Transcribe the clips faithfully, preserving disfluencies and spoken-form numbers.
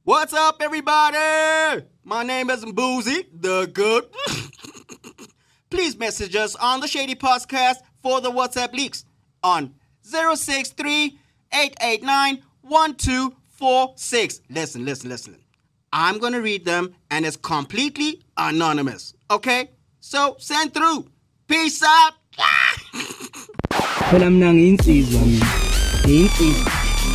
What's up, everybody? My name is Mboozy, the good. Please message us on the Shady Podcast for the WhatsApp leaks on zero six three, eight eight nine, one two four six. Listen, listen, listen. I'm going to read them, and it's completely anonymous, okay? So, send through. Peace out. Phela mina ngiyinsizwa mina. Ngiyinsizwa.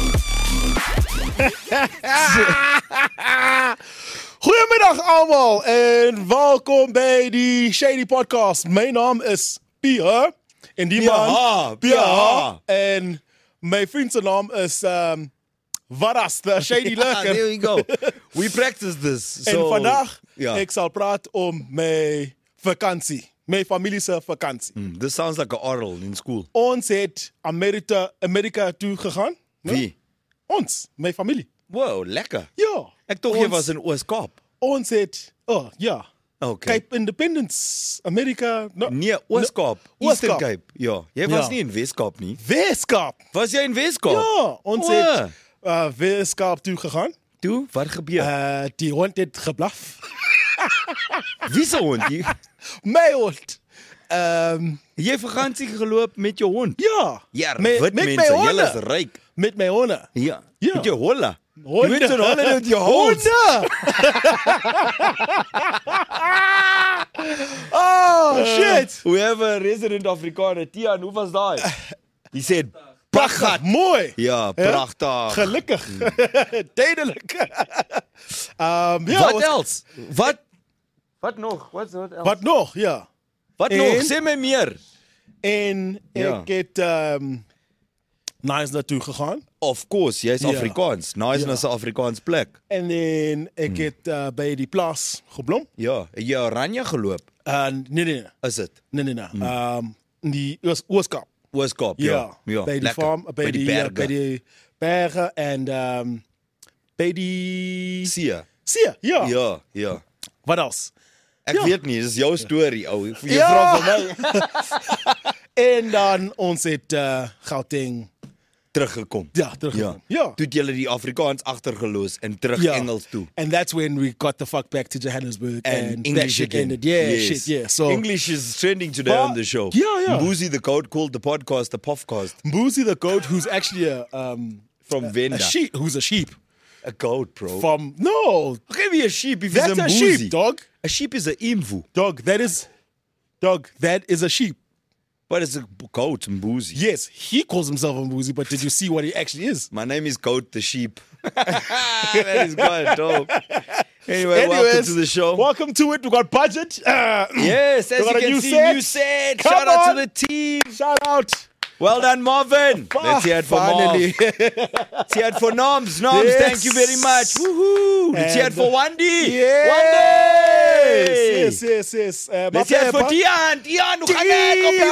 Goedemiddag allemaal en welkom bij die Shady Podcast. Mijn naam is Pia. En die man, Pia. En mijn vriend zijn naam is um, Varas, the Shady Lurker. There we go. We practice this. En So, vandaag, ja. ik zal praten om mijn vakantie. Mijn familie vakantie. Mm, this sounds like an oral in school. Ons het Amerika, Amerika toe gegaan. Nee? Wie? Ons, mijn familie. Wow, lekker. Ja. Ek dog jy was in Oos-Kaap. Ons het, oh ja. Okay. Cape Independence, Amerika. No, Nee, Oos-Kaap. No, Eastern Oos-Kaap. Cape. Ja. Jy was Ja. nie in Wes-Kaap nie. Weskaap. Was jy in Wes-Kaap? Ja, ons O. het uh, Weskaap toe gegaan. Toe, wat gebeur? Uh, die hond het geblaf. Wie se hond? Jy, My hond. Um, jy vakansie geloop met jou hond? ja. Ja, met, wit met my mense, julle is honde. ryk. Met my honde. Ja. Ja. Met jou holle. Honde. Jy weet so honde met jou hond. Honde. Oh, shit. We have a resident Afrikaner. Tian, hoe was daai? He said, Prachtig. Mooi. ja, prachtig. Gelukkig. Tijdelijk. um, ja, Wat was- else? Wat? Wat nog? Wat wat else? Wat nog? Ja. Wat En- nog? Sê my meer. En Ja. ik het um, naar naartoe gegaan. Of course, jy's Ja. Afrikaans. Nice Ja. is 'n Afrikaans plek. En dan ik Hmm. het uh, bij die plaas geblom. Ja, het jy oranje geloop? Uh, nee, nee, nee. Is dit? Nee, nee, nee. Um, die Oos- Ooskap. Ooskaap, Ja. ja. Ja, bij die lekker. farm, bij, by die die, uh, berge. bij die bergen en um, bij die... See. Zie je? Ja. Ja, ja. Wat else? Ek Ja. weet nie, dis jou storie, ou. Jy Ja. vra vir my. En dan ons het uh, Gauteng. Teruggekom. Ja, teruggekom. Ja. Ja. Toe het julle die Afrikaans agtergeloos en terug Ja. Engels toe. And that's when we got the fuck back to Johannesburg. And, And, that English shit again. ended. Yeah, Yes. shit, yeah. So English is trending today But- on the show. Yeah, yeah. Mboozy the Code called the podcast the Pofcast. Mbuzi the goat, who's actually a um From a Venda. sheep, who's a sheep A goat, bro. from no, Give me a sheep if that's it's a a Mboozy. sheep, dog. A sheep is a imvu, Dog, that is, dog, that is a sheep. but it's a goat, Mboozy. Yes, he calls himself a Mbuzi, but did you see what he actually is? My name is Goat the Sheep. That is quite dope. Anyway, welcome Anyways, to the show. Welcome to it. We got budget. Uh, Yes, as We you got a can new see, set. new set. Come Shout out on. to the team. Shout out. Well done, Marvin. Let's hear it for Finally. Marv. Let's hear it for Noms. Noms, Yes. thank you very much. Woohoo. Let's hear it And- for Wandy. Yes, Wandy. yes, yes, yes. Uh, Let's hear it for Dian. Dian, hoe gaan ek op die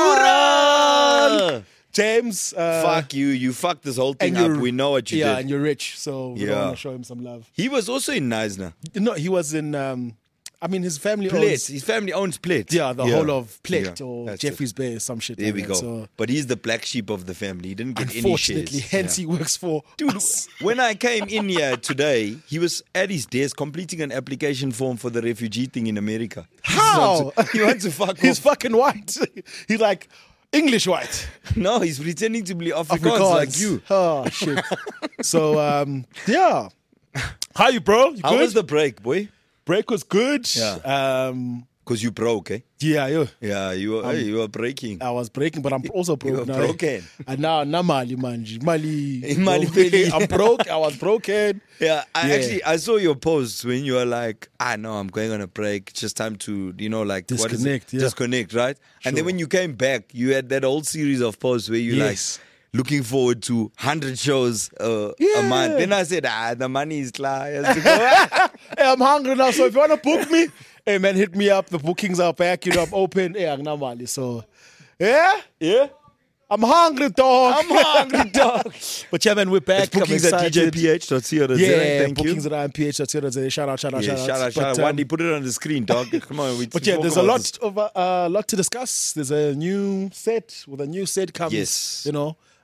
hoera? James. Uh, Fuck you. You fucked this whole thing and up. you're- We know what you yeah, did. and you're rich, so we Yeah. want to show him some love. He was also in Neisner. No, he was in. Um, I mean, his family Plet. owns. His family owns Plet. Yeah, the whole of Plet Yeah, or that's Jeffrey's it. Bay, some shit. There like we that. go. So, But he's the black sheep of the family. He didn't get any unfortunately, shares. hence Yeah. he works for Dude, us. when I came in here today, he was at his desk completing an application form for the refugee thing in America. How? He wants to fuck He's off. fucking white. He's like English white. No, he's pretending to be Afrikaans like you. Oh shit. So um, yeah. How you, bro? You How good? was the break, boy? break? Was good. Yeah. Um, Because you broke, eh? yeah, yeah. Yeah, you were, hey, you were breaking. I was breaking, but I'm also broke were now. broken. And now, now Mali, manji. Mali. Mali peli. I'm broke. I was broken. Yeah, I Yeah. actually I saw your post when you were like, I know I'm going on a break. It's just time to, you know, like what is it? Disconnect, yeah. Disconnect, right? And then Sure. when you came back, you had that whole series of posts where you Yes. like looking forward to one hundred shows uh, a Yeah. month. Then I said, ah, the money is klar. He has to go. Hey, I'm hungry now, so if you want to book me, hey man, hit me up. The bookings are back. You know, I'm open. Hey, I'm Mali. So, yeah, yeah, I'm hungry, dog. I'm hungry, dog. But yeah, man, we're back. It's bookings I'm at d j excited. p h dot co dot z. Yeah, Thank bookings you. at I M P H. That's it. Shout out, shout out, Yeah, shout out. shout out, shout out. But, um, Wandy, put it on the screen, dog. Come on. We But yeah, spoke there's a about lot this. of a uh, lot to discuss. There's a new set with a new set comes. Yes. You know,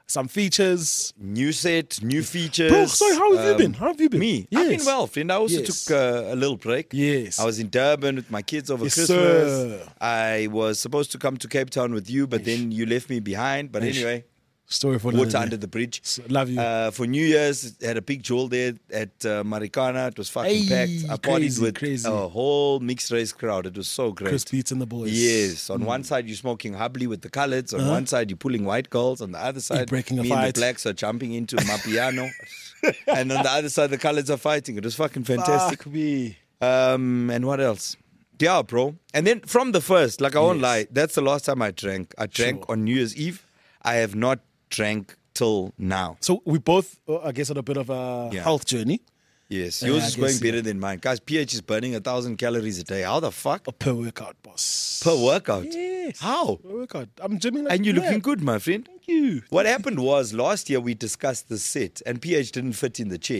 some features. New set, new features. Bro, sorry, how have you Um, been? How have you been? Me? Yes. I've been well, friend. I also Yes. took uh, a little break. Yes. I was in Durban with my kids over Yes, Christmas. sir. I was supposed to come to Cape Town with you, but then you left me behind. But Ish. anyway, Story for another water day. under the bridge. So, love you. Uh, for New Year's, had a big jewel there at uh, Marikana. It was fucking Hey, packed. I partied crazy, with crazy. a whole mixed race crowd. It was so great. Chris Beats and the boys. Yes, on one side you're smoking hubbly with the coloureds, on one side you're pulling white girls, on the other side breaking a me and fight. the blacks are jumping into my piano, and on the other side the coloureds are fighting. It was fucking fantastic. Fuck me. Um, and what else? Yeah, bro. And then from the first, like I won't Yes. lie, that's the last time I drank. I drank Sure. on New Year's Eve. I have not drank till now. So we both, uh, I guess, on a bit of a Yeah. health journey. Yes, Yeah, yours I is guess, going better yeah. than mine. Guys, P H is burning a thousand calories a day. How the fuck? Per workout, boss. Per workout? Yes. How? Per workout. I'm gymming like And you're mad. looking good, my friend. Thank you. What happened was last year we discussed the set and P H didn't fit in the chair.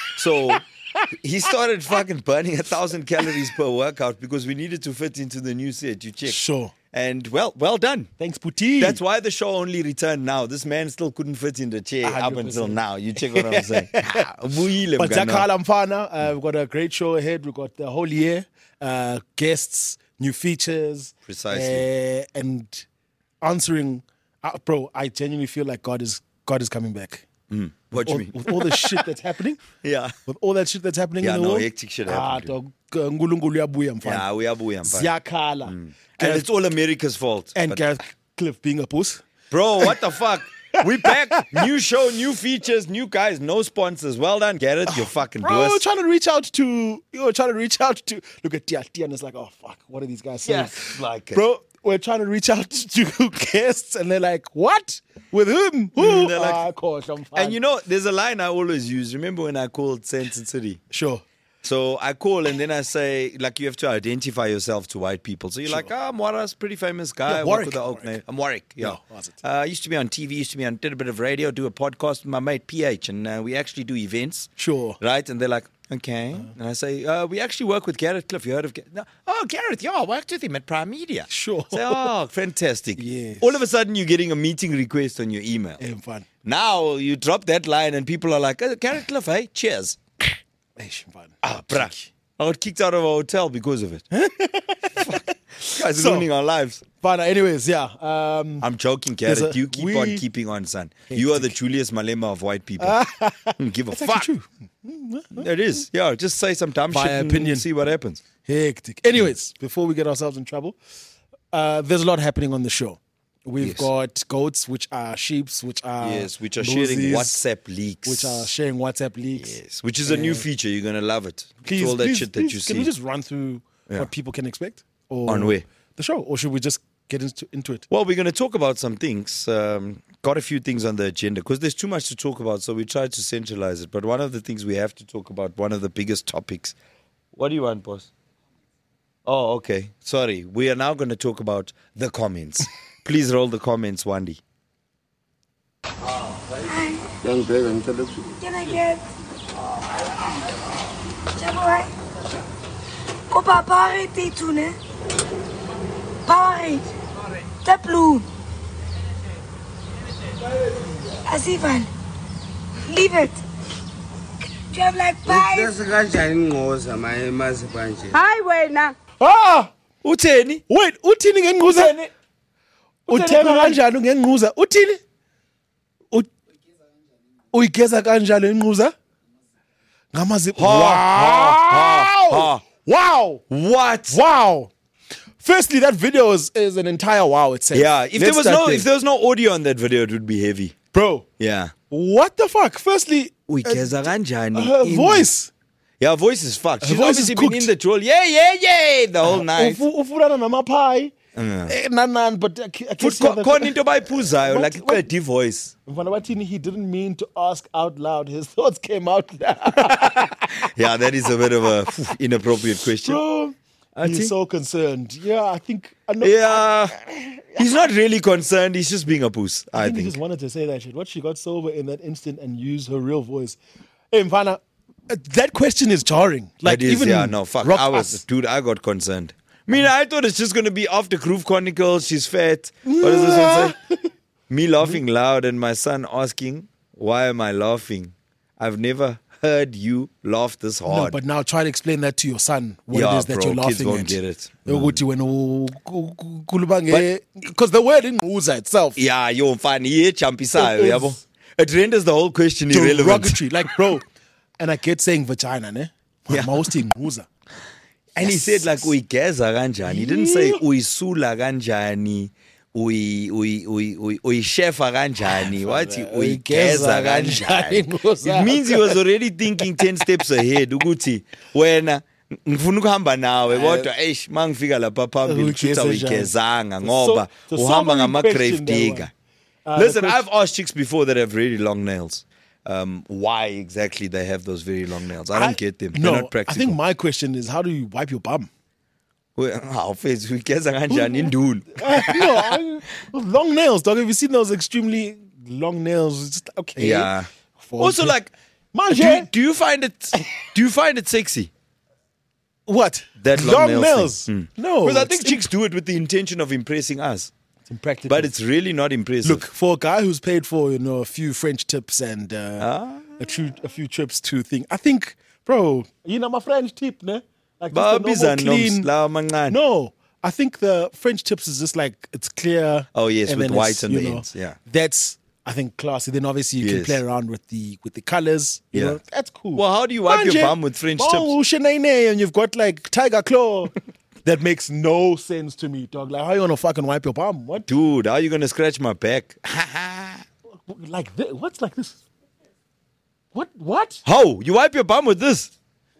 So he started fucking burning a thousand calories per workout because we needed to fit into the new set. You check. Sure. And well, well done. Thanks, Puti. That's why the show only returned now. This man still couldn't fit in the chair one hundred up until percent. now. You check what I'm saying. Vuyile But mngani wami. Zakhala Mfana, uh, we've got a great show ahead. We've got the whole year, uh, guests, new features. Precisely. Uh, and answering, uh, bro, I genuinely feel like God is God is coming back. What do you All, mean? with all the shit that's happening. Yeah. With all that shit that's happening Yeah, in the no, world. hectic shit Ah, happened, dog, uh, Nkulunkulu uyabuya, mfana. Yeah, we are buoyant. Siyakhala. And Gareth- it's all America's fault. And But- Gareth Cliff being a puss. Bro, what the fuck? We back. New show, new features, new guys, no sponsors. Well done, Garrett. You're fucking Bro, blessed. trying to reach out to, you're trying to reach out to, look at Tia. Tia and it's like, oh, fuck, what are these guys saying? Yes, like it. Bro, we're trying to reach out to guests and they're like, what? With whom? Who? Mm, they're like- ah, gosh, I'm fine. And you know, there's a line I always use. Remember when I called Sandton City? Sure. So I call and then I say, like, you have to identify yourself to white people. So you're Sure. like, oh, I'm Warras, pretty famous guy. Yeah, I work Warwick, with the Oak Warwick. name. I'm Warwick, yeah. Yeah, was it? Uh, I used to be on T V, used to be on, did a bit of radio, do a podcast with my mate P H, and uh, we actually do events. Sure. Right? And they're like, okay. and I say, uh, we actually work with Garrett Cliff. You heard of Garrett? No. Oh, Garrett, yeah, I worked with him at Prime Media. Sure. Say, oh, fantastic. Yes. All of a sudden, you're getting a meeting request on your email. Hey, fun. Now you drop that line and people are like, oh, Garrett Cliff, hey, cheers. Hey, fun. Ah, bruh. I got kicked out of a hotel because of it. Fuck. Guys are So- ruining our lives. But anyways, yeah. Um, I'm joking, There's Garrett. a- You keep we- on keeping on, son. You are the Julius Malema of white people. Don't give a that's fuck. actually true. It is. Yeah, just say some dumb My shit and opinion. see what happens. Hectic. Anyways, before we get ourselves in trouble, uh, there's a lot happening on the show. We've Yes. got goats, which are sheeps, which are Yes, which are sharing losies, WhatsApp leaks. which are sharing WhatsApp leaks. Yes, which is a new feature. You're going to love it. Please, it's all that please, shit please, that you can see. we just run through Yeah. what people can expect? Or On where? The show, or should we just get into, into it? Well, we're going to talk about some things. Um, got a few things on the agenda because there's too much to talk about, so we tried to centralize it. But one of the things we have to talk about, one of the biggest topics. What do you want, boss? Oh, okay. Sorry. We are now going to talk about the comments. Please roll the comments, Wandy. Young Greg and tell us. Can I get Chaboy? Kopa Powerade tea too, ne? Powerade. The blue. Asifan. Leave it. Do you have like five? There's a guy shining ngoza my masipanje. Hi, wena. Ah! Utheni? Wait, uthini ngenquza? Utheni? Uthenga kanjani ngenquza? Uthini? U- Uyigeza kanjani ngenquza? Ngamazipho. Wow! ha. Wow! What? Wow! Firstly, that video is, is an entire wow itself. Yeah, if Let's there was start no there. if there was no audio on that video, it would be heavy. Bro, Yeah. what the fuck? Firstly, Uyigeza kanjani her in- voice. Yeah, her voice is fucked. She's voice is obviously been cooked. in the troll. Yeah, yeah, yeah, the whole night. Ufu- Ufurana namaphai. Eh, nanan, but I ca- I can't Futhi see how ko- that- khona into abayiphuzayo What- like what- iqedi voice. Mfana wathini, he didn't mean to ask out loud. His thoughts came out loud. Yeah, that is a bit of a phew, inappropriate question. Bro, Auntie? he's so concerned. Yeah, I think. I know, Yeah, he's not really concerned. He's just being a puss, I I think he think. just wanted to say that shit. What she got sober in that instant and use her real voice. Hey, Mfana, uh, that question is jarring. Like It is, even yeah, no, fuck. Rock I was, Us. dude, I got concerned. I mean, I thought it's just going to be after Groove Chronicles, she's fat. What does this one say? Me laughing loud and my son asking, why am I laughing? I've never heard you laugh this No, hard. but now try to explain that to your son. What Yeah, it is that bro, you're laughing kids won't at. get it. Because the word in Nguza itself Yeah, you're funny. Yeah, champisayo, It is yabo. It renders the whole question irrelevant. derogatory. Like, bro, and I get saying vagina, ne? Yeah. Mostly Nguza. And he said like uyigeza kanjani. He didn't say uyisula kanjani. Uyi uyi uyi uyi uyishefa kanjani. Wathi uyigeza kanjani. It means he was already thinking ten steps ahead ukuthi wena ngifuna ukuhamba nawe kodwa eish mangifika lapha phambili Uyigeza utha njani. uyigezanga ngoba So- so uhamba many ngama grave questions that digger. Uh, Listen, the I've asked chicks before that have really long nails. Um, why exactly they have those very long nails? I don't get them. They're No, not I practical. think my question is, how do you wipe your bum? How face uyigeza kanjani indulu? no, I, long nails, dog. Have you seen those extremely long nails? It's just, okay. Yeah. For- Also, like, Man, do, yeah. you, do you find it? Do you find it sexy? What? That long long nails nails? thing. Hmm. No. Because I think it's chicks do it with the intention of impressing us, It's impractical. but it's really not impressive. Look, for a guy who's paid for, you know, a few French tips and uh, Ah. a, few, a few trips to thing, I think, bro, you know, my French tip, ne? Like just Ba the normal biza clean. nomslawa mancane. No, I think the French tips is just like it's clear. Oh, yes, and with then white it's, on you the know, ends, yeah. That's I think classy. Then obviously you can Yes. play around with the with the colors. You Yeah. know, that's cool. Well, how do you wipe your Manje, bum with French tips? oh, shenane, and you've got like tiger claw. That makes no sense to me, dog. Like how you gonna fucking wipe your bum? What? Dude, how are you gonna scratch my back? Like this? What's like this? What? What? How? You wipe your bum with this?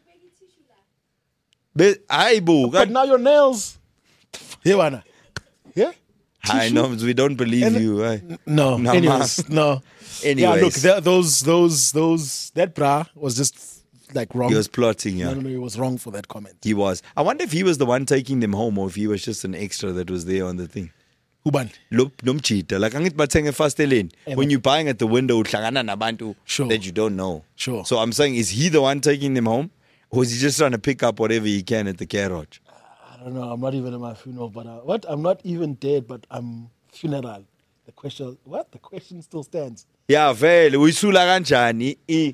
Be- Aye, boo. But now your nails. Here, Wana. Yeah. I know we don't believe And- you. eh? No. No, anyways, no. Yeah, Anyways. look, th- those, those, those, that bra was just like wrong. He was plotting, yeah. No, no, no, he was wrong for that comment. He was. I wonder if he was the one taking them home or if he was just an extra that was there on the thing. Uban. Look, nomchita. Like angithi bathenge fast lane. Yeah, When but- you're buying at the window, uhlangana nabantu Sure. that you don't know. Sure. So I'm saying, is he the one taking them home, or is he just trying to pick up whatever he can at the garage? I don't know. I'm not even at my funeral, but uh, what? I'm not even dead, but I'm funeral. The question, what? The question still stands. Yeah, vele uyisula kanjani? I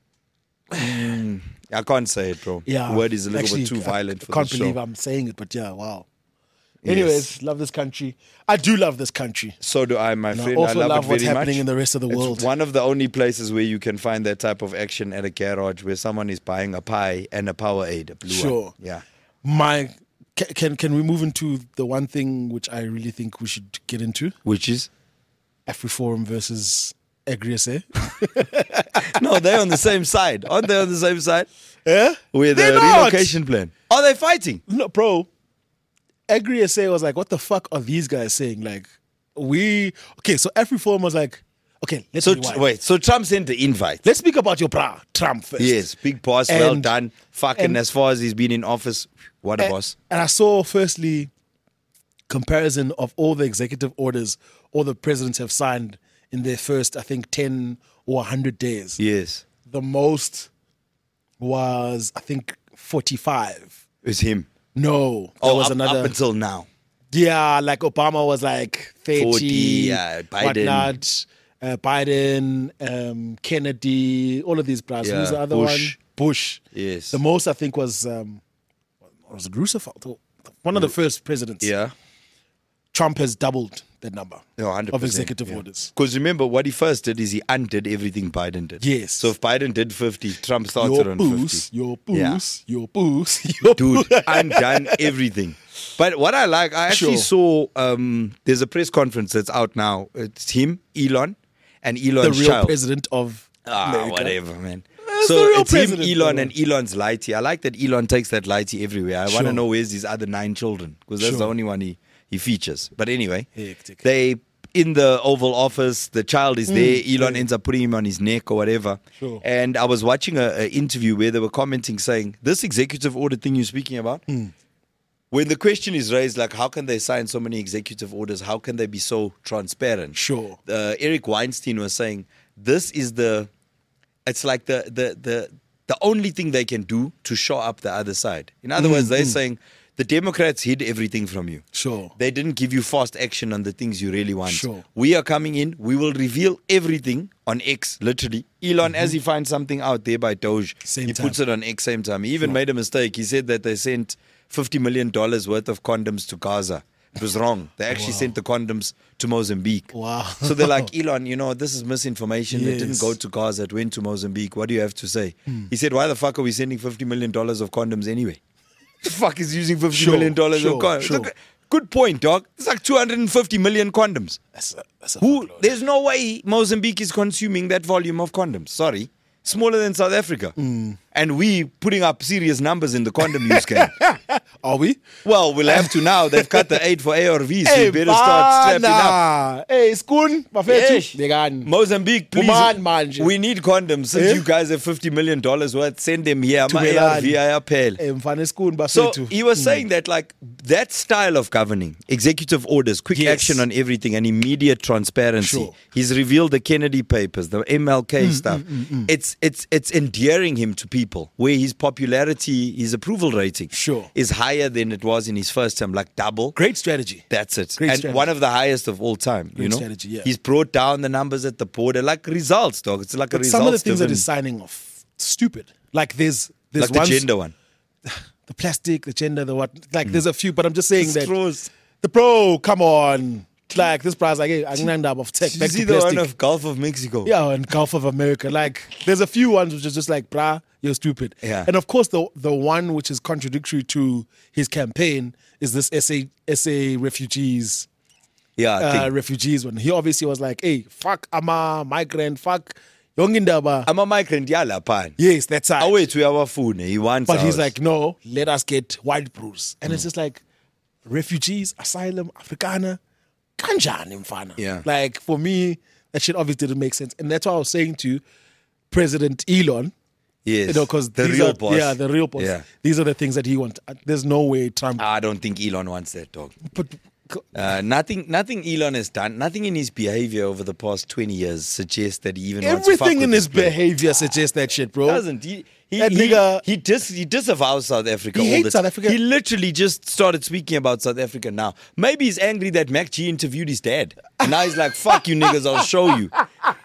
Mm, I can't say it, bro. Yeah. The word is a little actually, bit too I- violent I for can't the believe show. I'm saying it, but yeah, wow. Yes. Anyways, love this country. I do love this country. So do I, my And I friend. also I love, love it what's very happening much. in the rest of the It's world. one of the only places where you can find that type of action at a garage where someone is buying a pie and a Powerade, a blue Sure. one. Yeah. My ca- can can we move into the one thing which I really think we should get into? Which is? AfriForum versus Agri-S A. No, they're on the same side. Aren't they on the same side? Yeah? With the They're not. relocation plan. Are they fighting? No, bro. Agri-S A was like, what the fuck are these guys saying? Like, we okay, so AfriForum was like, okay, let's So rewind. wait, so Trump sent the invite. Let's speak about your bra, Trump first. Yes, big boss, well And- done. Fucking and- as far as he's been in office, what a And, boss. and I saw firstly comparison of all the executive orders all the presidents have signed in their first, I think, ten or one hundred days. Yes, The most was, I think, forty-five. it's him. No, there Oh, was up, another. up until now. Yeah, like Obama was like thirty, forty, yeah, Biden. whatnot, uh, Biden, um, Kennedy, all of these brothers. Yeah, Who's the other Bush. one? Bush. Yes. The most I think was um, was it Roosevelt? Or one of the first presidents. Yeah. Trump has doubled that number No, one hundred percent, of executive yeah. orders. Because remember, what he first did is he undid everything Biden did. Yes. So if Biden did fifty, Trump started Your on boost, fifty. your Yeah. boost, your boost, your Dude, boost. undone everything. But what I like, I actually Sure. saw um, there's a press conference that's out now. It's him, Elon, and the Elon's real child. president of Ah, America. whatever, man. That's so the real it's him, president, Elon, bro. and Elon's lighty. I like that Elon takes that lighty everywhere. I want Sure. to know where's his other nine children because that's the Sure. only one he, he features. But anyway, Hectic. they in the Oval Office, the child is there. Elon ends up putting him on his neck or whatever. Mm, Sure. And I was watching an interview where they were commenting saying, this executive order thing you're speaking about, Mm. when the question is raised, like, how can they sign so many executive orders? How can they be so transparent? Sure. Uh, Eric Weinstein was saying, this is the, it's like the, the, the, the only thing they can do to show up the other side. In other words, they're saying the Democrats hid everything from you. Sure. They didn't give you fast action on the things you really want. Sure. We are coming in. We will reveal everything on X, literally. Elon, mm-hmm. as he finds something out there by Doge, Same he time. puts it on X same time. He even Sure. made a mistake. He said that they sent fifty million dollars worth of condoms to Gaza. It was wrong. They actually Wow. sent the condoms to Mozambique. Wow. So they're like, Elon, you know, this is misinformation. It didn't Yes. go to Gaza. It went to Mozambique. What do you have to say? Hmm. He said, why the fuck are we sending fifty million dollars of condoms anyway? The fuck is using fifty Sure, million dollars sure, of condoms? sure. Look, good point, dog. It's like two hundred fifty million condoms. That's a, that's a Who? fuckload. There's no way Mozambique is consuming that volume of condoms. Sorry. Smaller than South Africa. Mm. And we putting up serious numbers in the condom use game. Are we? Well, we'll have to now. They've cut the aid for A R Vs. So we better start strapping up. Hey, Skun, bafethu. Yes. Bekani. Mozambique, please. Woman manje. We need condoms. Since Eh? you guys have fifty million dollars worth, send them here. My A R Tumelani. V ayaphela. Hey, mfana Skun, So bafethu. he was saying that like that style of governing, executive orders, quick Yes. action on everything and immediate transparency. Sure. He's revealed the Kennedy papers, the M L K stuff. It's it's it's endearing him to people where his popularity, his approval rating Sure. is higher than it was in his first term, like double. Great strategy. That's it. Great and strategy. one of the highest of all time, you Great know. strategy, yeah. He's brought down the numbers at the border, like results, dog. It's like a But results some of the things that driven- he's signing off, stupid. Like there's there's like the ones- gender one. the plastic, the gender, the what. Like there's a few, but I'm just saying that Straws. the bro, come on. Like this price, like, hey, I'm gonna of tech. Did you Back see to the plastic. one of Gulf of Mexico? Yeah, and Gulf of America. Like, there's a few ones which is just like, brah, you're stupid. Yeah. And of course, the the one which is contradictory to his campaign is this S A S A refugees Yeah, I uh, think. refugees one. He obviously was like, hey, fuck, I'm a migrant, fuck, yongindaba. I'm a migrant, yala pan. Yes, that's I right. wait to our phone. He wants But he's ours. like, no, let us get white brews. And it's just like, refugees, asylum, Afrikaner, kanjani mfana. Yeah. Like, for me, that shit obviously didn't make sense. And that's why I was saying to President Elon, yes, you know, because the these real are, boss. yeah, the real boss. Yeah. These are the things that he wants. Uh, There's no way Trump. I don't think Elon wants that, dog. But, Uh, nothing, nothing Elon has done, nothing in his behavior over the past twenty years suggests that he even wants to fuck everything with in this his planet. behavior suggests that shit, bro. Doesn't he? He, That he, nigga- he, dis, he disavows South Africa. He all hates the South time. Africa. He literally just started speaking about South Africa now. Maybe he's angry that Mac G interviewed his dad. And now he's like, fuck you niggas, I'll show you.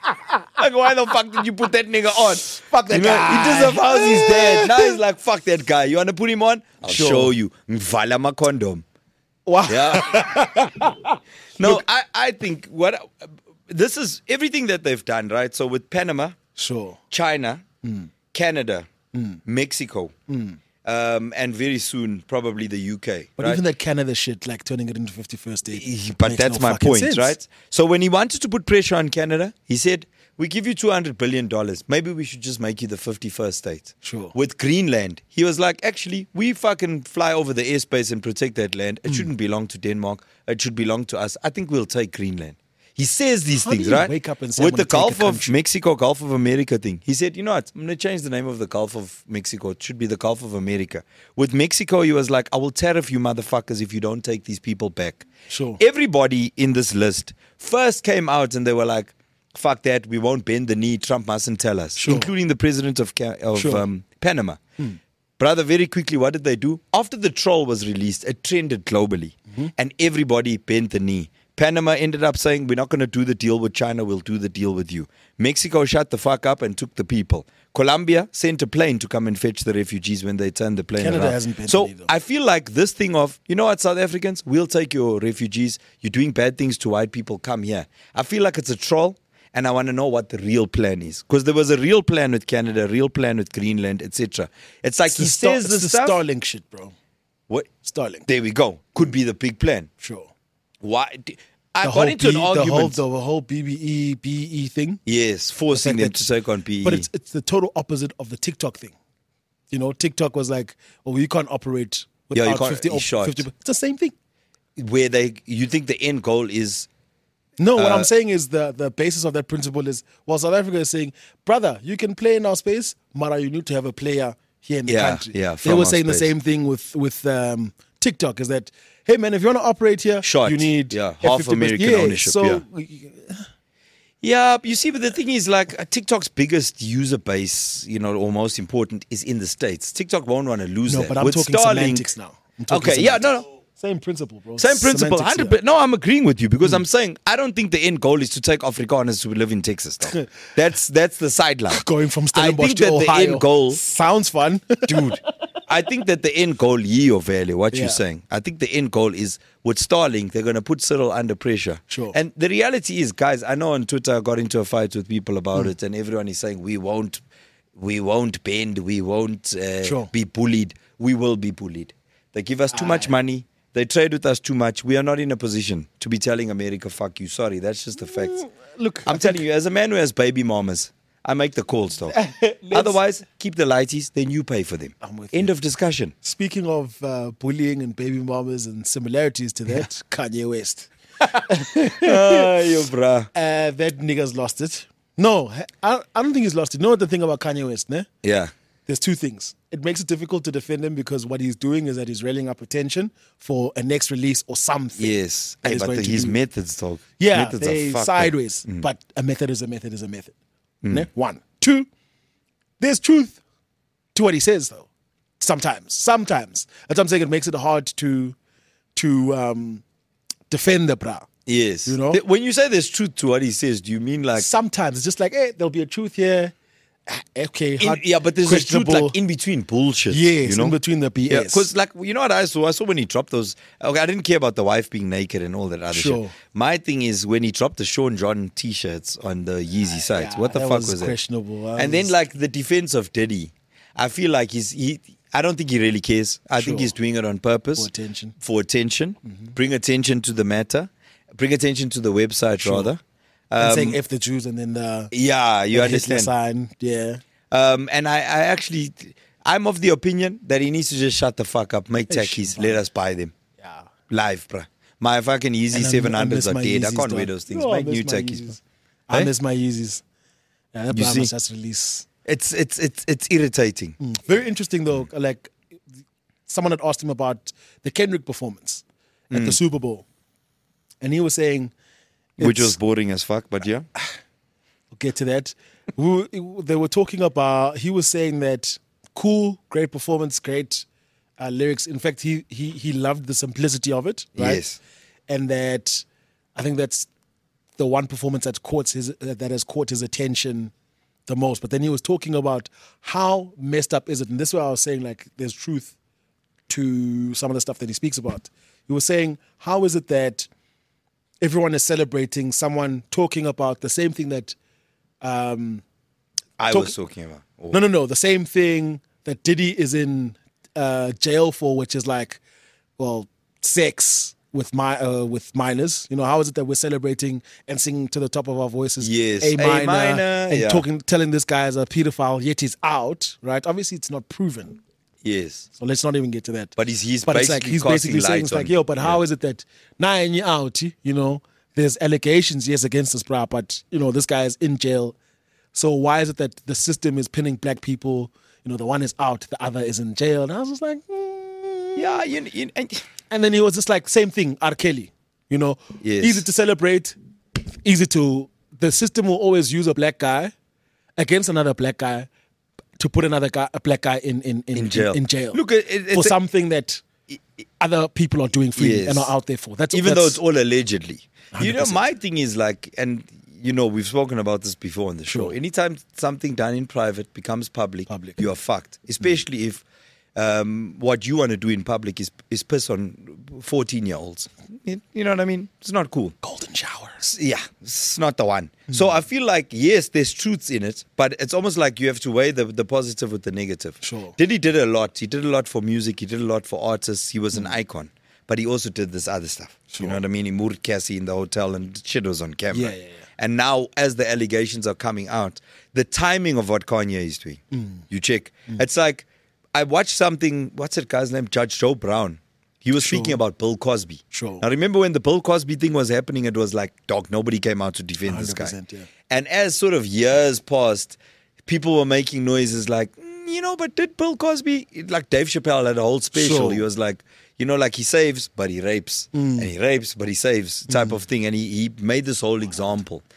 Like, why the fuck did you put that nigga on? Fuck that You know, guy. He disavows his dad. Now he's like, fuck that guy. You want to put him on? I'll Sure. show you. Mvala ma condom. Wow. Yeah. No, I, I think what this is everything that they've done, right? So with Panama, Sure. China, Hmm. Canada, Mexico, um, and very soon probably the U K. But right? even that Canada shit, like turning it into fifty-first state. He- But makes that's no my fucking point, sense. right? So when he wanted to put pressure on Canada, he said, we give you two hundred billion dollars. Maybe we should just make you the fifty-first state. Sure. With Greenland, he was like, actually, we fucking fly over the airspace and protect that land. Hmm. It shouldn't belong to Denmark. It should belong to us. I think we'll take Greenland. He says these How do things, you right? wake up and say, With "I'm the gonna take Gulf a of country"? Mexico, Gulf of America thing. He said, you know what? I'm going to change the name of the Gulf of Mexico. It should be the Gulf of America. With Mexico, he was like, I will tariff you motherfuckers if you don't take these people back. Sure. Everybody in this list first came out and they were like, fuck that, we won't bend the knee, Trump mustn't tell us, Sure. including the president of, Ca- of Sure. um, Panama. Brother, very quickly, what did they do? After the troll was released, it trended globally and everybody bent the knee. Panama ended up saying, we're not going to do the deal with China, we'll do the deal with you. Mexico shut the fuck up and took the people. Colombia sent a plane to come and fetch the refugees when they turned the plane Canada around. hasn't bent the so knee, though. I feel like this thing of, you know what, South Africans, we'll take your refugees. You're doing bad things to white people, come here. I feel like it's a troll. And I want to know what the real plan is. Because there was a real plan with Canada, a real plan with Greenland, et cetera. It's like It's he the, Star- says it's the the stuff. Starlink shit, bro. What? Starlink. There we go. Could be the big plan. Sure. Why? d- I The got whole, into an B- the whole, argument. the whole B B E, B E thing. Yes, forcing The them fact to that- take on P E. But it's it's the total opposite of the TikTok thing. You know, TikTok was like, oh, you can't operate Yeah, without you can't- fifty, it's short. fifty. It's the same thing. Where they, you think the end goal is, No, what Uh, I'm saying is the, the basis of that principle is, well, South Africa is saying, brother, you can play in our space, Mara, you need to have a player here in the Yeah, country. yeah, They from were our saying the space. same thing with, with um, TikTok, is that, hey, man, if you want to operate here, Short, you need yeah, F half fifty percent. American Yeah, ownership, So, yeah, you see, but the thing is, like, uh, TikTok's biggest user base, you know, or most important, is in the States. TikTok won't want to lose no, that. but I'm With talking Starlink, semantics now. Okay, yeah, no, no. Same principle, bro. Same principle, Semantics, one hundred yeah. percent. No, I'm agreeing with you because I'm saying I don't think the end goal is to take Afrikaners to live in Texas. Though. That's that's the sideline. Going from I Stellenbosch think to that Ohio. the end goal, Sounds fun. dude. I think that the end goal, Yeo Valley, what Yeah. you're saying, I think the end goal is with Starlink, they're going to put Cyril under pressure. Sure. And the reality is, guys, I know on Twitter I got into a fight with people about Mm. it, and everyone is saying we won't, we won't bend, we won't uh, Sure. be bullied. We will be bullied. They give us too much money. They trade with us too much. We are not in a position to be telling America, fuck you. Sorry, that's just the facts. Look, I'm I telling you, as a man who has baby mamas, I make the calls, though. Otherwise, keep the lighties, then you pay for them. I'm with End you. of discussion. Speaking of uh, bullying and baby mamas and similarities to that, Kanye West. Ah, yo, bruh. Uh, that nigga's lost it. No, I, I don't think he's lost it. You know what the thing about Kanye West, ne? Yeah. There's two things. It makes it difficult to defend him because what he's doing is that he's railing up attention for a next release or something. Yes. that Hey, he's but going the, to his do. methods, dog. Yeah, methods they are fucked up. sideways. But a method is a method is a method. Ne? One. Two, there's truth to what he says, though. Sometimes. Sometimes. That's what I'm saying. It makes it hard to to um, defend the bra. Yes. You know? Th- When you say there's truth to what he says, do you mean like... Sometimes it's just like, hey, there'll be a truth here. Ah, Okay, in- hard- yeah, but there's a truth questionable. like in between bullshit. Yes, you know? in between the B S. Yeah, because like you know what I saw? I saw when he dropped those. Okay, I didn't care about the wife being naked and all that other Sure. shit. My thing is when he dropped the Sean John T-shirts on the Yeezy sites. yeah, what the that fuck was was, questionable. that? That And then was- like the defense of Diddy, I feel like he's he. I don't think he really cares. I think Sure. he's doing it on purpose For attention. For attention, bring attention to the matter, bring attention to the website rather. and Um, saying F the Jews and then the, yeah, you the Hitler understand. sign. Yeah. Um, and I, I actually, I'm of the opinion that he needs to just shut the fuck up, make takis, let us buy them. Yeah. Live, bruh. My fucking Yeezy And I- seven I hundreds miss are my dead. I Yeezys, can't wear dog. those things. Yo, I Make miss new my takis. Yeezys. Hey? I miss my Yeezys. Yeah, that You bra see? must just release. It's it's it's it's irritating. Very interesting though. Like someone had asked him about the Kendrick performance at Mm. the Super Bowl, and he was saying, Which it's- was boring as fuck, but yeah. We'll get to that. We, they were talking about. He was saying that cool, great performance, great uh, lyrics. In fact, he he he loved the simplicity of it, right? Yes. And that I think that's the one performance that caught his that has caught his attention the most. But then he was talking about how messed up is it, and this is where I was saying like there's truth to some of the stuff that he speaks about. He was saying, how is it that everyone is celebrating someone talking about the same thing that um, I Talk- was talking about. Oh. no, no, no. The same thing that Diddy is in uh, jail for, which is like, well, sex with my uh, with minors. You know, how is it that we're celebrating and singing to the top of our voices? Yes. A A minor, minor, and yeah. talking, telling this guy is a pedophile, yet he's out. Right? Obviously, it's not proven. Yes. So let's not even get to that. But he's- he's but it's like basically he's casting basically saying light it's like, on- yo, but how yeah. is it that now and you out? You know, there's allegations, yes, against this bra, but you know, this guy is in jail. So why is it that the system is pinning black people? You know, the one is out, the other is in jail. And I was just like, mm. Yeah, you, you, and, And then he was just like, same thing, R. Kelly. You know, Yes. easy to celebrate, easy to. The system will always use a black guy against another black guy to put another guy, a black guy in in in, In jail. In, jail. Look, it- it- for it's a- something that other people are doing freely Yes. and are out there for. That's even though that's, it's all allegedly. You know, one hundred percent. my thing is like, and you know, we've spoken about this before on the show. Sure. Anytime something done in private becomes public, Public. you are fucked. Especially if um, what you want to do in public is is piss on fourteen year olds. You you know what I mean? It's not cool. golden shower. It's- yeah, it's not the one. So I feel like, yes, there's truths in it, but it's almost like you have to weigh the, the positive with the negative. Sure. Diddy did a lot. He did a lot for music. He did a lot for artists. He was an icon. But he also did this other stuff. You know what I mean? He moved Cassie in the hotel and shit was on camera. Yeah, yeah, yeah. And now, as the allegations are coming out, the timing of what Kanye is doing, you check. It's like, I watched something, what's that guy's name? Judge Joe Brown. He was Sure. speaking about Bill Cosby. Sure. Now, remember when the Bill Cosby thing was happening, it was like, dog, nobody came out to defend this guy. one hundred percent, yeah. And as sort of years passed, people were making noises like, "Mm, you know, but did Bill Cosby, like Dave Chappelle had a whole special. Sure. He was like, you know, like he saves, but he rapes. And he rapes, but he saves type of thing. And he, he made this whole example.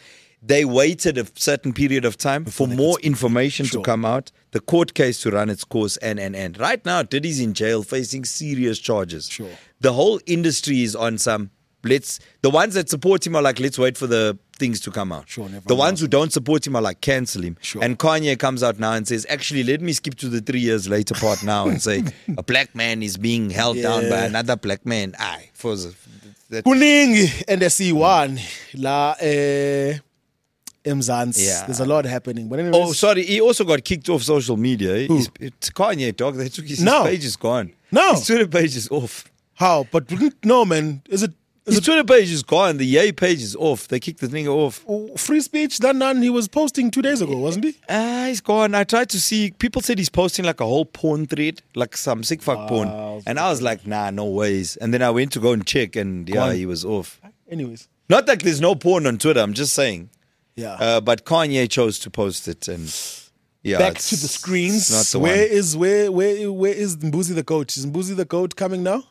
They waited a certain period of time for more information Sure. to come out, the court case to run its course, and, and, and. Right now, Diddy's in jail facing serious charges. Sure. The whole industry is on some, let's, the ones that support him are like, let's wait for the things to come out. Sure, never the ones mind. who don't support him are like, cancel him. Sure. And Kanye comes out now and says, actually, let me skip to the three years later part now and say, a black man is being held down by Yeah. another black man. Aye, for the, that, Kuningi and the C one la eh Mzansi. Yeah. There's a lot happening. But anyways, Oh, sorry. He also got kicked off social media. He's, it's Kanye, dog. They took his, his No. page is gone. No. His Twitter page is off. how? But no, man. Is it is His it Twitter page is gone. The Yay page is off. They kicked the thing off. free speech? That none he was posting two days ago, wasn't he? Ah, he's gone. I tried to see. People said he's posting like a whole porn thread, like some sick fuck porn. And I was like, nah, no ways. And then I went to go and check, and yeah, Gone. he was off. Anyways, Not like there's no porn on Twitter. I'm just saying. yeah. Uh, but Kanye chose to post it, and yeah, Back it's- to the screens. it's Not the where one. is where where where is Mbuzi the goat? Is Mbuzi the goat coming now?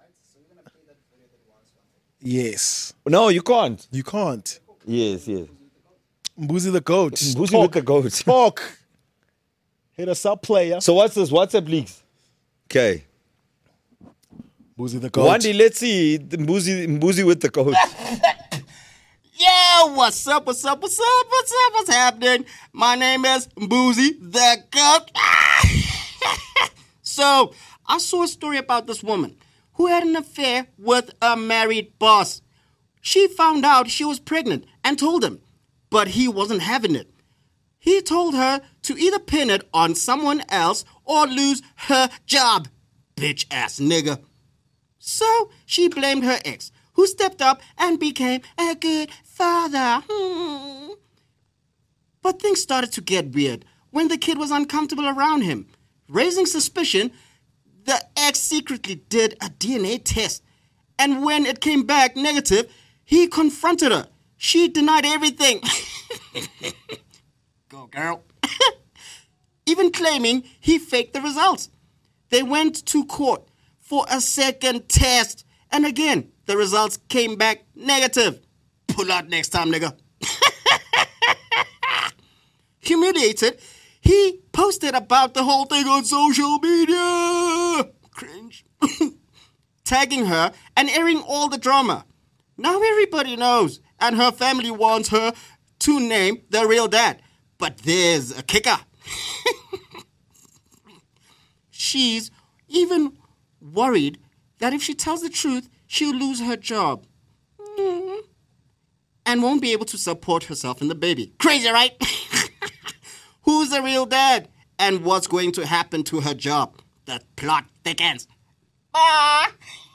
Yes. No, you can't. You can't. Yes, yes. Mbuzi the goat. Mbuzi Talk. with the goat. Talk. Hit us up, player. So what's this WhatsApp leaks? Okay. Mbuzi the goat. One day, let's see the Mbuzi, Mbuzi with the goat. Yeah, what's up, what's up, what's up, what's up, what's happening? My name is Boozy the Goat. So, I saw a story about this woman who had an affair with a married boss. She found out she was pregnant and told him, but he wasn't having it. He told her to either pin it on someone else or lose her job. Bitch ass nigga. So she blamed her ex, who stepped up and became a good father. Hmm. But things started to get weird when the kid was uncomfortable around him. Raising suspicion, the ex secretly did a D N A test. And when it came back negative, he confronted her. She denied everything. Go, girl. Even claiming he faked the results. They went to court for a second test. And again, the results came back negative. Pull out next time, nigga. Humiliated, he posted about the whole thing on social media. Cringe. Tagging her and airing all the drama. Now everybody knows, and her family wants her to name the real dad. But there's a kicker. She's even worried that if she tells the truth, she'll lose her job. Mm. And won't be able to support herself and the baby. Crazy, right? Who's the real dad? And what's going to happen to her job? The plot thickens. Ah!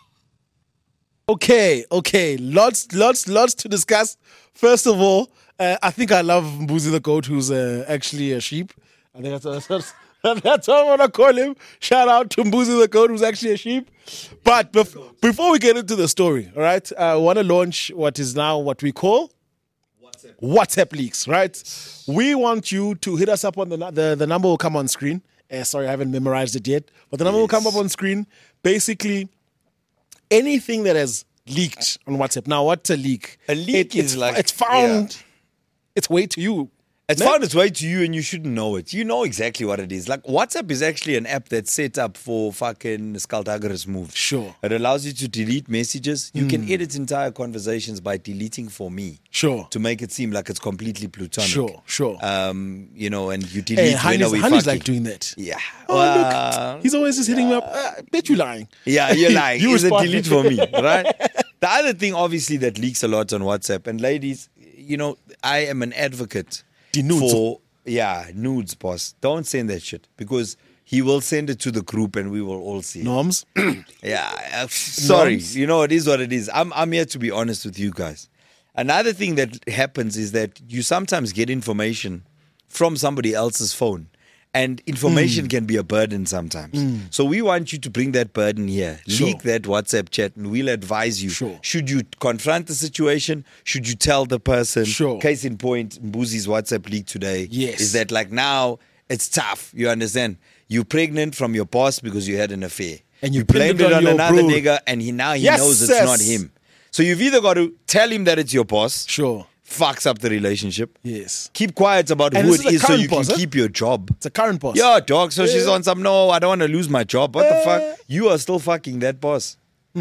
Okay, okay. Lots, lots, lots to discuss. First of all, uh, I think I love Mbuzi the goat, who's uh, actually a sheep. I think that's, that's, that's what I want to call him. Shout out to Mbuzi the goat, who's actually a sheep. But bef- before we get into the story, all right, I want to launch what is now what we call WhatsApp, WhatsApp leaks, right? We want you to hit us up on the nu- the, the number will come on screen. Uh, sorry, I haven't memorized it yet, but the number will come up on screen. Basically, anything that has leaked on WhatsApp. Now, what's a leak? A leak it's, is like- it's found its way to you. It's Man. found its way to you and you shouldn't know it. You know exactly what it is. Like WhatsApp is actually an app that's set up for fucking Skulldugger's moves. Sure. It allows you to delete messages. You can edit entire conversations by deleting for me. Sure. To make it seem like it's completely plutonic. Sure, sure. Um, you know, and you delete Hey, when Honey's, are we Honey's fucking. like doing that. Yeah. Oh, Well, look. He's always just hitting me up. Uh, I bet you lying. Yeah, you're lying. You you It's a respond. delete for me, right? The other thing, obviously, that leaks a lot on WhatsApp, and ladies, you know, I am an advocate The nudes. for, yeah, nudes, boss. Don't send that shit because he will send it to the group and we will all see it. Norms. Yeah, uh, sorry. Norms. You know, it is what it is. I'm, I'm here to be honest with you guys. Another thing that happens is that you sometimes get information from somebody else's phone. And information Mm. can be a burden sometimes. So we want you to bring that burden here. Sure. Leak that WhatsApp chat and we'll advise you. Sure. Should you confront the situation? Should you tell the person? Sure. Case in point, Mbuzi's WhatsApp leak today. Yes. Is that like now it's tough. You understand? You're pregnant from your boss because you had an affair. And you blamed pinned it it on on your another bro. nigga and he now he Yes, knows it's yes. not him. So you've either got to tell him that it's your boss. Sure. fucks up the relationship. Yes. Keep quiet about And who this it is a is so current you boss, can eh? keep your job. It's a current boss. Yeah, dog. So she's Yeah. on some, no, I don't want to lose my job. What the Yeah. fuck? You are still fucking that boss.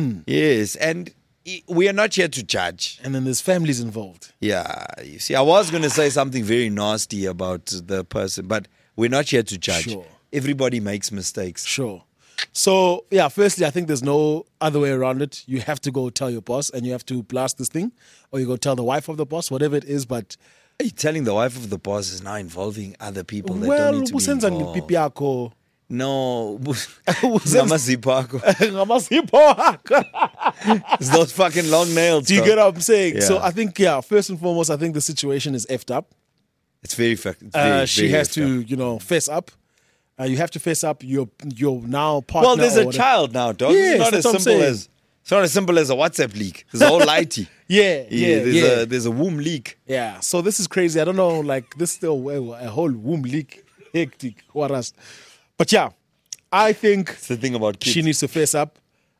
Yes. And i- we are not here to judge. And then there's families involved. Yeah. You see, I was going to say something very nasty about the person, but we're not here to judge. Sure. Everybody makes mistakes. Sure. So, yeah, firstly, I think there's no other way around it. You have to go tell your boss and you have to blast this thing, or you go tell the wife of the boss, whatever it is. But, Hey, telling the wife of the boss is now involving other people that well, don't need to be usenza involved. ngepipi yakho. No. Usenza- Namazipho akho. Ngamazipho akho. It's those fucking long nails. Do you dog. get what I'm saying? So Yeah. I think, yeah, first and foremost, I think the situation is effed up. It's very fact. It's Uh, very, she very has effed to, up. you know, face up. Uh, you have to face up your your now partner. Well, there's or a whatever. child now, dog. Yes, it's not that's as what I'm simple saying. as it's not as simple as a WhatsApp leak. There's a whole lighty. Yeah, yeah, there's yeah. a there's a womb leak. Yeah, so this is crazy. I don't know, like this still a, a whole womb leak, hectic, what else? But yeah, I think It's the thing about kids. she needs to face up.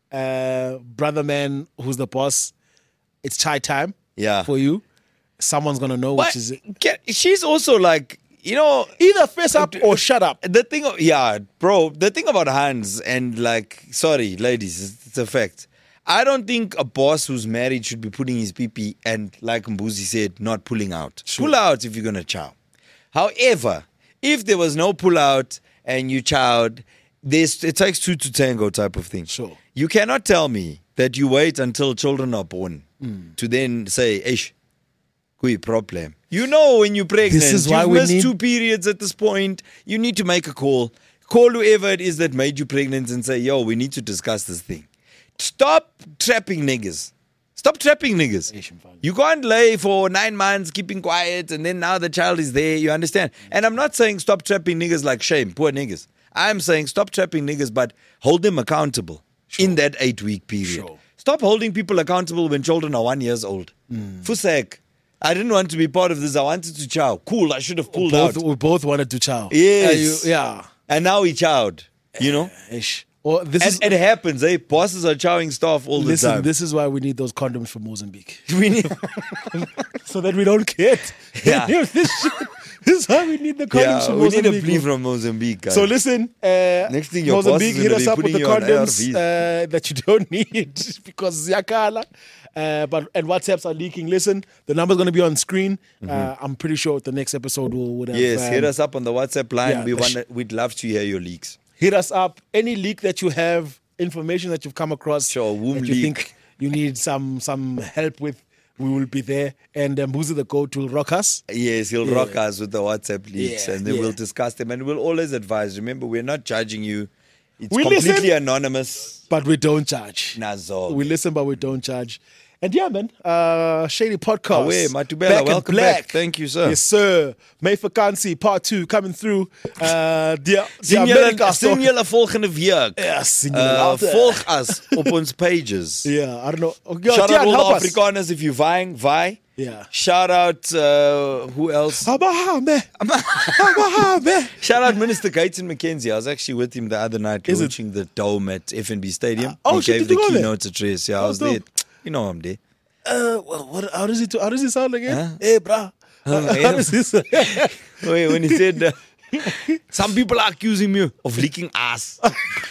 Uh, brother man, who's the boss? It's chai time. Yeah. for you. Someone's gonna know But which is it. get- she's also like, you know, Either face up or shut up. the thing, of- yeah, bro. The thing about Hans and like, sorry, ladies, it's, it's a fact. I don't think a boss who's married should be putting his pee and, like Mbuzi said, not pulling out. Pull out if you're gonna chow. However, if there was no pull out and you chowed, there's it takes two to tango type of thing. Sure. You cannot tell me that you wait until children are born Mm. to then say, "Ish, kui problem." You know when you're pregnant, This is why you've we missed need- two periods at this point. You need to make a call. Call whoever it is that made you pregnant and say, "Yo, we need to discuss this thing." Stop trapping niggas. Stop trapping niggas. You can't lay for nine months keeping quiet and then now the child is there. You understand? And I'm not saying stop trapping niggas like shame, poor niggas. I'm saying stop trapping niggas, but hold them accountable in that eight week period. Sure. Stop holding people accountable when children are one years old. Mm. Fusek, I didn't want to be part of this. I wanted to chow. Cool, I should have pulled Both, out. we both wanted to chow. Yes. Uh, you- yeah. And now he chowed. You know? Ish. Or this And is it happens, eh? Bosses are chowing staff all the listen. time. This is why we need those condoms from Mozambique, we need, so that we don't get Yeah. any of this shit. This is why we need the condoms yeah, from we need Mozambique. a plea from Mozambique. Guys. So listen, uh, Next thing your boss Mozambique, is hit gonna us be up with putting the you on condoms A R Vs. uh, that you don't need because Yakala. Uh, but and WhatsApps are leaking. Listen, the number's going to be on screen. Uh, I'm pretty sure the next episode will would have. yes, um, hit us up on the WhatsApp line. yeah, we the want. sh- We'd love to hear your leaks. Hit us up. Any leak that you have, information that you've come across, Sure, womb that you leak. think you need some some help with, we will be there. And um, Mbuzi the Goat will rock us. Yes, he'll Yeah. rock us with the WhatsApp leaks, Yeah, and then yeah. we'll discuss them. And we'll always advise. Remember, we're not judging you. It's We completely listen. anonymous. But we don't charge. Nazo. We listen, but we don't charge. And yeah, man, uh, Shady Podcast. Away, Matubela, Back in welcome black. back. Thank you, sir. Yes, sir. May Vakansie, part two, coming through. Uh, the, the Sien America julle story. sien julle volgende week. Ja, sien julle Uh, later. volg us op ons pages. Yeah, I don't know. Oh, yo, Shout out Tiaan, all help the us. Afrikaners if you're vying, vie. Yeah. Shout out, uh, who else? Abahame. Abahame. Shout out Minister Gaten McKenzie. I was actually with him the other night Is it- launching the dome at F N B Stadium. oh, he shit, gave did the you go there? keynote address. Yeah, I Oh, was there. dope. You know I'm there. Uh, well, what, how does it how does it sound again? Huh? Hey, brah. Huh, How yeah. does this? Wait, when he said, uh, some people are accusing me of leaking ass.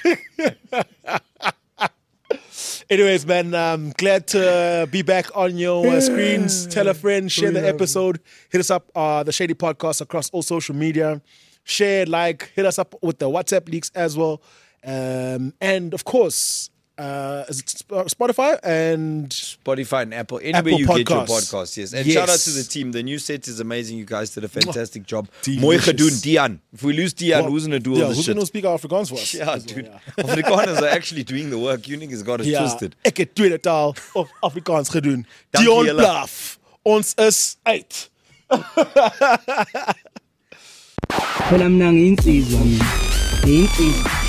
Anyways, man, I'm glad to uh, be back on your uh, screens. Tell a friend, share the episode. Hit us up, uh, the Shady Podcast, across all social media. Share, like, hit us up with the WhatsApp leaks as well. Um, and of course, uh, is it Sp- Spotify and Spotify and Apple, anywhere Apple you get your Podcasts. podcast, yes. And Yes. shout out to the team. The new set is amazing. You guys did a fantastic job. Delicious. Mooi gedoen, Dian. If we lose Dian, Well, who's going to do all yeah, this who's shit? going to speak Afrikaans for us? Yeah, as well, dude. yeah. Afrikaners are actually doing the work. You niggas got it Ja, twisted. ek het tweede taal of Afrikaans gedoen. Dankie Dion julle. Blaf. Ons is uit. Phela mina ngiyinsizwa mina. Ngiyinsizwa.